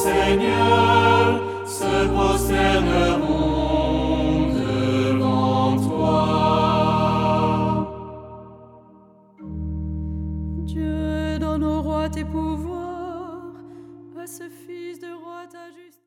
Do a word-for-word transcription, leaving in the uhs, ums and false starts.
Seigneur, se prosterneront devant toi. Dieu, donne au roi tes pouvoirs, à ce fils de roi ta justice.